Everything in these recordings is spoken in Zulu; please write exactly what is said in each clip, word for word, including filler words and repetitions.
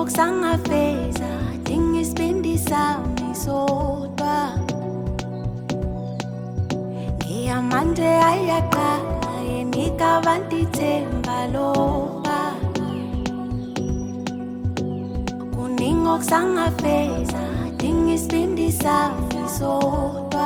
ngokusangafeza dinga isibindi sami sodwa ngiyamanje ayaqala yenika abantu ithemba loba kuningi ngokusangafeza dinga isibindi sami sodwa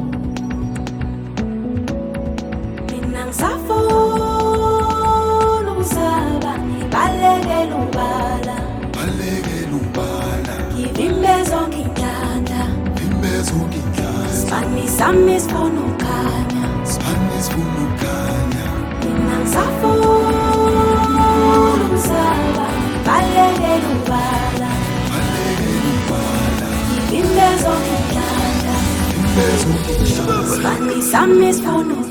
mina ngisafuna ukusaba ngibalekela ubala balekela ubala ngivimbe zonke inhlanhla vimbe zonke inhlanhla sibani sami sifuna ukukhanya sibani sifuna ukukhanya mina ngisafuna ukusaba ngibalekela ubala balekela ubala ngivimbe zonke inhlanhla vimbe zonke inhlanhla sibani sami sifuna ukukhanya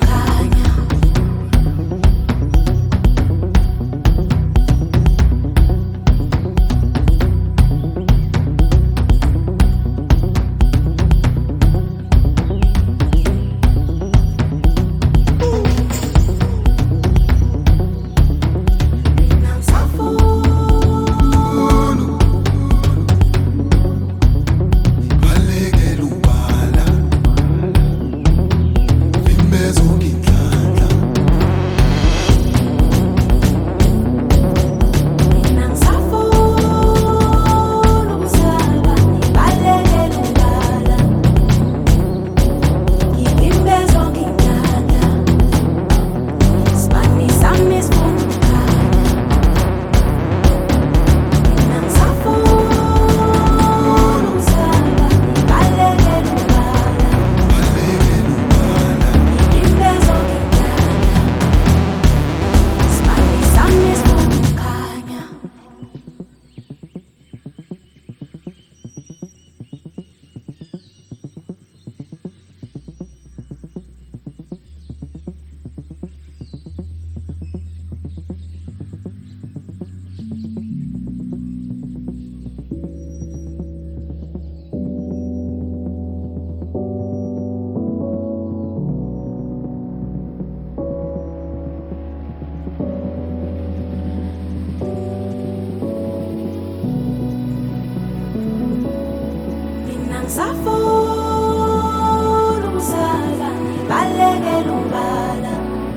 ngisafuna ukusaba ngibalekela ubala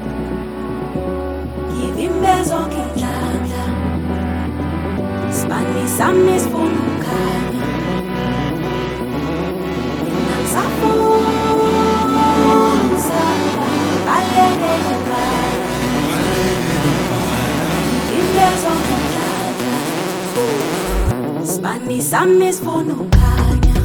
ngivimbe zonke inhlanhla sibani sami sifuna ukukhanya mina ngisafuna ukusaba ngibalekela ubala ngivimbe zonke inhlanhla sibani sami sifuna ukukhanya